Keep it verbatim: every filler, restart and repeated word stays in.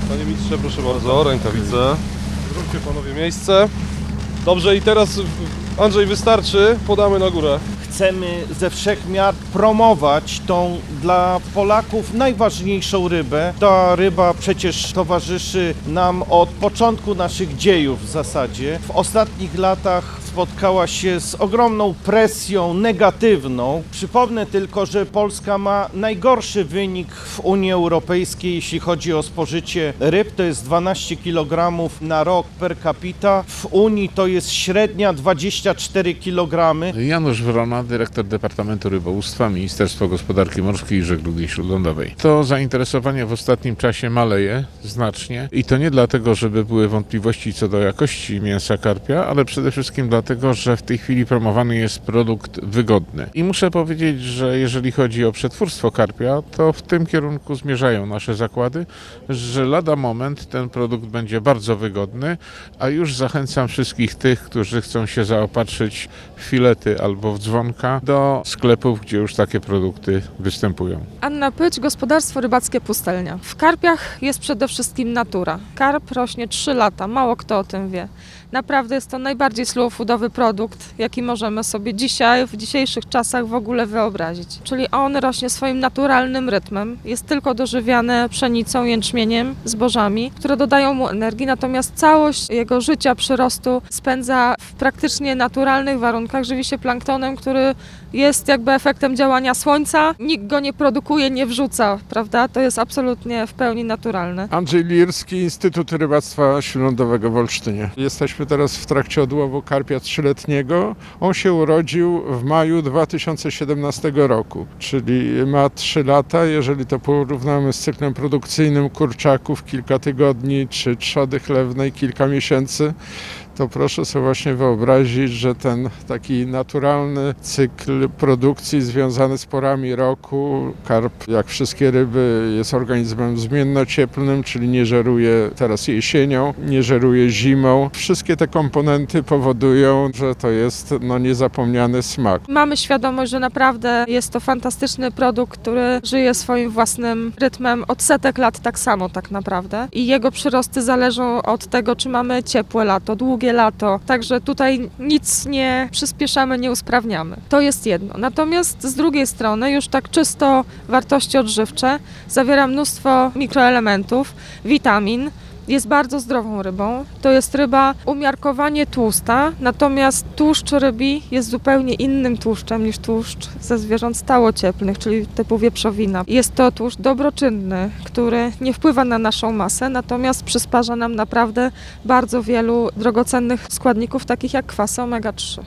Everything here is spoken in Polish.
Panie ministrze, proszę bardzo, rękawice. Zróbcie panowie miejsce. Dobrze, i teraz Andrzej wystarczy, podamy na górę. Chcemy ze wszech miar promować tą dla Polaków najważniejszą rybę. Ta ryba przecież towarzyszy nam od początku naszych dziejów w zasadzie. W ostatnich latach spotkała się z ogromną presją negatywną. Przypomnę tylko, że Polska ma najgorszy wynik w Unii Europejskiej, jeśli chodzi o spożycie ryb. To jest dwanaście kilogramów na rok per capita. W Unii to jest średnia dwadzieścia cztery kilogramy. Janusz Wrona, dyrektor Departamentu Rybołówstwa, Ministerstwo Gospodarki Morskiej i Żeglugi Śródlądowej. To zainteresowanie w ostatnim czasie maleje znacznie i to nie dlatego, żeby były wątpliwości co do jakości mięsa karpia, ale przede wszystkim dlatego, że w tej chwili promowany jest produkt wygodny. I muszę powiedzieć, że jeżeli chodzi o przetwórstwo karpia, to w tym kierunku zmierzają nasze zakłady, że lada moment ten produkt będzie bardzo wygodny, a już zachęcam wszystkich tych, którzy chcą się zaopatrzyć w filety albo w dzwonka do sklepów, gdzie już takie produkty występują. Anna Pyć, Gospodarstwo Rybackie Pustelnia. W karpiach jest przede wszystkim natura. Karp rośnie trzy lata, mało kto o tym wie. Naprawdę jest to najbardziej slow-foodowy produkt, jaki możemy sobie dzisiaj, w dzisiejszych czasach w ogóle wyobrazić. Czyli on rośnie swoim naturalnym rytmem, jest tylko dożywiany pszenicą, jęczmieniem, zbożami, które dodają mu energii, natomiast całość jego życia, przyrostu spędza w praktycznie naturalnych warunkach, żywi się planktonem, który jest jakby efektem działania słońca. Nikt go nie produkuje, nie wrzuca, prawda? To jest absolutnie w pełni naturalne. Andrzej Lirski, Instytut Rybactwa Śródlądowego w Olsztynie. Jesteśmy teraz w trakcie odłowu karpia trzyletniego. On się urodził w maju dwa tysiące siedemnastego roku, czyli ma trzy lata. Jeżeli to porównamy z cyklem produkcyjnym kurczaków kilka tygodni, czy trzody chlewnej kilka miesięcy, to proszę sobie właśnie wyobrazić, że ten taki naturalny cykl produkcji związany z porami roku, karp jak wszystkie ryby jest organizmem zmiennocieplnym, czyli nie żeruje teraz jesienią, nie żeruje zimą. Wszystkie te komponenty powodują, że to jest no, niezapomniany smak. Mamy świadomość, że naprawdę jest to fantastyczny produkt, który żyje swoim własnym rytmem od setek lat tak samo tak naprawdę. I jego przyrosty zależą od tego, czy mamy ciepłe lato, długie lato. Także tutaj nic nie przyspieszamy, nie usprawniamy. To jest jedno. Natomiast z drugiej strony już tak czysto wartości odżywcze zawiera mnóstwo mikroelementów, witamin. Jest bardzo zdrową rybą. To jest ryba umiarkowanie tłusta, natomiast tłuszcz rybi jest zupełnie innym tłuszczem niż tłuszcz ze zwierząt stałocieplnych, czyli typu wieprzowina. Jest to tłuszcz dobroczynny, który nie wpływa na naszą masę, natomiast przysparza nam naprawdę bardzo wielu drogocennych składników, takich jak kwasy omega trzy.